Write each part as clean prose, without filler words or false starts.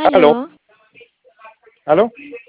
Aló, Aló, aló,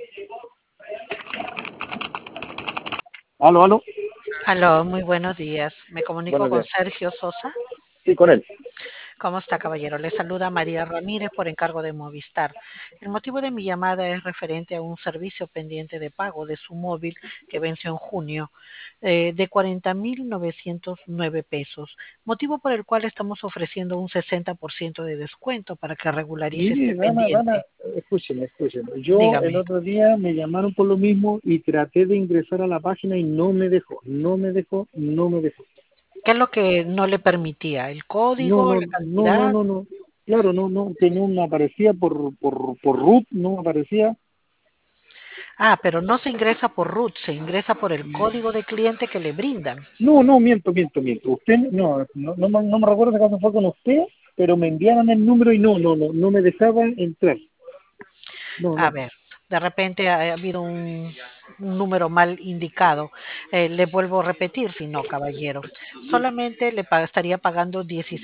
aló. aló, muy buenos días. Me comunico Buenos con días. Sergio Sosa. Sí, con él. ¿Cómo está, caballero? Le saluda María Ramírez por encargo de Movistar. El motivo de mi llamada es referente a un servicio pendiente de pago de su móvil que venció en junio de 40.909 pesos, motivo por el cual estamos ofreciendo un 60% de descuento para que regularice este Mire, Dana, pendiente. escúcheme. Yo el Dígame, otro día me llamaron por lo mismo y traté de ingresar a la página y no me dejó. ¿qué es lo que no le permitía? ¿El No, código, no, la no, no, cantidad? no, no. Claro, no, que no me aparecía por root, no me aparecía. Ah, pero no se ingresa por root, se ingresa por el código de cliente que le brindan. No, miento. Usted, no me recuerdo si acaso fue con usted, pero me enviaron el número y no me dejaba entrar. A No. ver, de repente ha habido un número mal indicado. Le vuelvo a repetir, si no, caballero. Solamente estaría pagando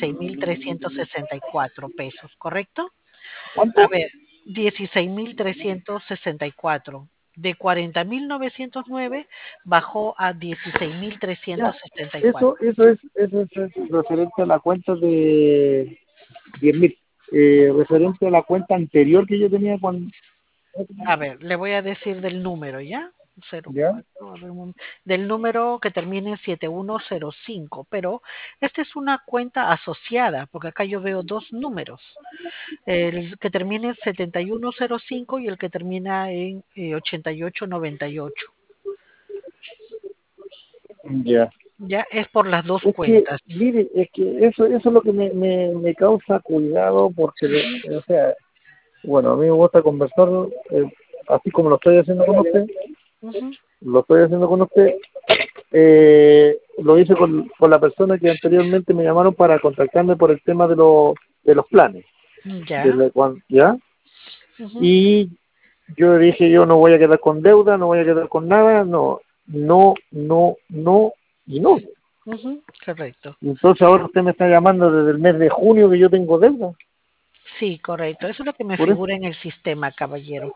16.364 pesos, ¿correcto? A ¿Cuánto? ver, 16.364. De 40.909 bajó a Ya, 16.364. eso es referente a la cuenta de 10.000. Referente a la cuenta anterior que yo tenía cuando... A ver, le voy a decir del número, ¿ya? Cero ¿Ya? cuatro, a ver, del número que termine en 7105, pero esta es una cuenta asociada, porque acá yo veo dos números, el que termina en 7105 y el que termina en 8898. Ya. Ya es por las dos Es que, cuentas. mire, es que eso es lo que me causa cuidado porque, o sea, bueno, a mí me gusta conversar, así como lo estoy haciendo con usted, Ujú. lo hice con la persona que anteriormente me llamaron para contactarme por el tema de los planes. Ya. ¿Ya? Ujú, Y yo dije, yo no voy a quedar con deuda, no voy a quedar con nada, no y no. ujú, correcto. Entonces ahora usted me está llamando desde el mes de junio que yo tengo deuda. Sí, correcto. Eso es lo que me Por eso, figura en el sistema, caballero.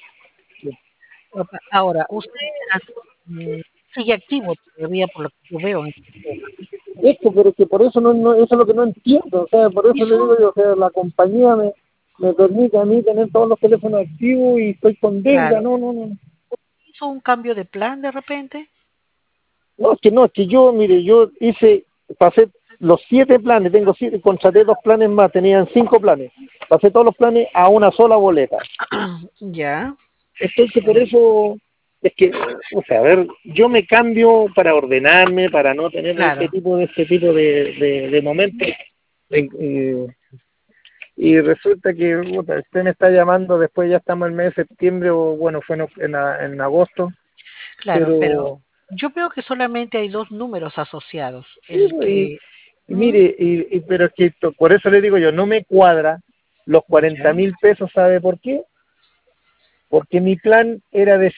Ahora, usted sigue activo todavía por lo que yo veo en el sistema. pero que por eso eso es lo que no entiendo. O sea, por eso le Hizo, digo yo, o sea, la compañía me permite a mí tener todos los teléfonos activos y estoy con deuda. claro, No. hizo un cambio de plan de repente. No, es que yo, mire, pasé los 7 planes, tengo 7, contraté 2 planes más, tenían 5 planes. Pasé todos los planes a una sola boleta. Ya, Entonces, por correcto. eso, es que, o sea, a ver, yo me cambio para ordenarme, para no tener Claro, este tipo de momentos. Eh, y resulta que puta, usted me está llamando, después ya estamos en el mes de septiembre, o bueno, fue en agosto, claro, pero pero yo veo que solamente hay dos números asociados. sí, El pues, que, y ¿Mm? mire, pero es que por eso le digo yo, no me cuadra los cuarenta Ya, mil pesos, ¿sabe por qué? Porque mi plan era de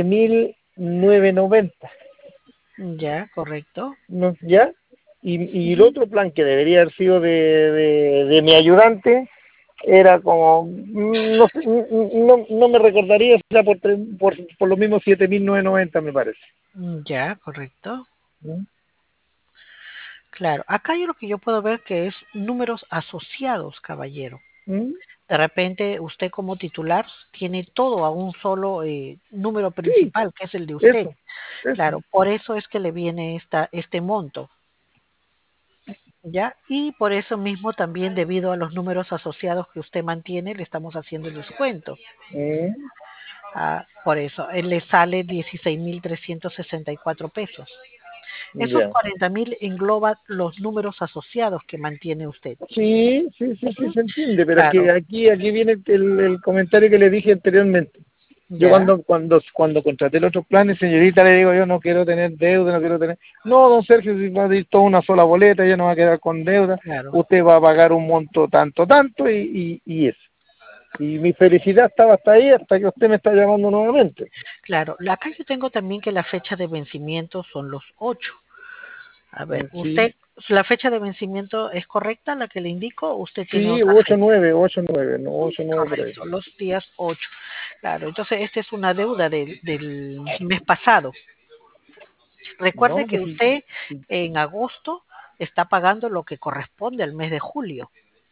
7.990, ya, correcto. ¿no? ¿Ya? Y el Ujú. otro plan que debería haber sido de mi ayudante era como, no sé, no me recordaría, si era por lo mismo 7.990 me parece. Ya, correcto. ¿No? Claro, acá hay lo que yo puedo ver que es números asociados, caballero. ¿Mm? De repente usted como titular tiene todo a un solo número Sí, principal, que es el de usted. eso. Claro, por eso es que le viene este monto, ¿ya? Y por eso mismo también debido a los números asociados que usted mantiene, le estamos haciendo el descuento. ¿Mm? Por eso, él le sale 16.364 pesos. Esos Ya. 40.000 engloban los números asociados que mantiene usted. Sí, Ujú. se entiende, pero es que Claro, aquí viene el comentario que le dije anteriormente. Yo ya, cuando contraté los otros planes, señorita, le digo, yo no quiero tener deuda, no quiero tener... No, don Sergio, si va a ir toda una sola boleta, ya no va a quedar con deuda, claro, usted va a pagar un monto tanto, y eso. Y mi felicidad estaba hasta ahí, hasta que usted me está llamando nuevamente. claro. Acá yo tengo también que la fecha de vencimiento son los 8. A ver, Sí, usted, ¿la fecha de vencimiento es correcta, la que le indico, o usted tiene sí, otra fecha? 8-9, no, 8-9 por ahí. Correcto, los días 8. Claro, entonces esta es una deuda del mes pasado. Recuerde No, que pues sí, usted sí, en agosto está pagando lo que corresponde al mes de julio,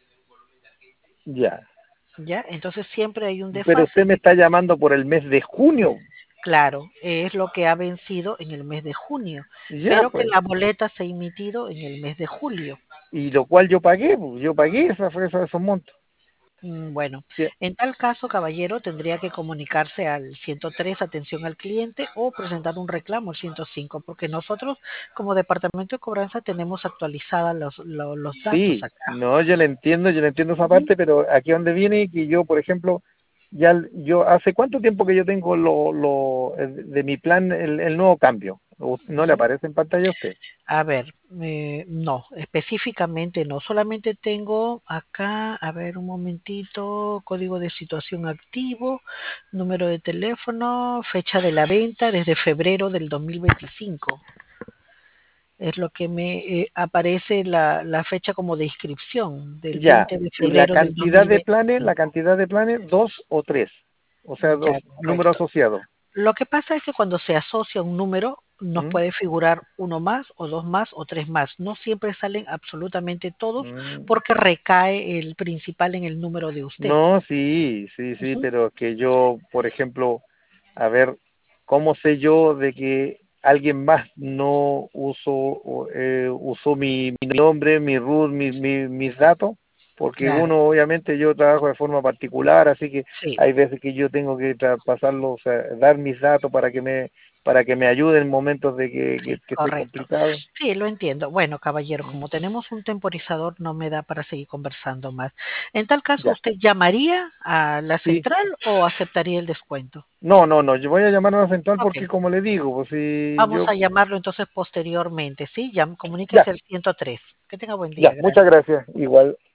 ya. ¿ya? Entonces siempre hay un Pero desfase. usted me está llamando por el mes de junio. Claro, es lo que ha vencido en el mes de junio, Ya, pero que pues. la boleta se ha emitido en el mes de julio. Y lo cual yo pagué, pues, yo pagué esos montos. Bueno, Sí, en tal caso, caballero, tendría que comunicarse al 103, atención al cliente, o presentar un reclamo al 105, porque nosotros como departamento de cobranza tenemos actualizados los datos sí, acá. no, yo le entiendo esa Ujú. parte, pero aquí donde viene que yo, por ejemplo, yo hace cuánto tiempo que yo tengo de mi plan el nuevo cambio. ¿No le Ujú. aparece en pantalla a usted? A ver, no, específicamente no, solamente tengo acá, a ver un momentito, código de situación activo, número de teléfono, fecha de la venta desde febrero del 2025. Es lo que me aparece la fecha como de inscripción del Ya, 20 de y febrero del la 2025. cantidad de planes, dos o tres, o sea, Ya, dos números correcto. asociados. Lo que pasa es que cuando se asocia un número, nos ¿Mm? puede figurar uno más, o dos más, o tres más. No siempre salen absolutamente todos Mm. porque recae el principal en el número de usted. No, sí, sí, sí, Ujú. pero que yo, por ejemplo, a ver, ¿cómo sé yo de que alguien más no usó mi nombre, mi root, mis datos? Porque Claro, uno, obviamente, yo trabajo de forma particular, así que sí. hay veces que yo tengo que pasarlos, o sea, dar mis datos para que me ayuden en momentos de Sí, que estoy correcto. complicado. Sí, lo entiendo. Bueno, caballero, Mm. como tenemos un temporizador, no me da para seguir conversando más. En tal caso, Ya, ¿usted llamaría a la sí. central o aceptaría el descuento? No, no, no, yo voy a llamar a la central Ok, porque como le digo, pues si vamos yo, a llamarlo entonces posteriormente, ¿sí? Ya, ya, comuníquese al 103. Que tenga buen día, ya, muchas gracias. gracias. Igual.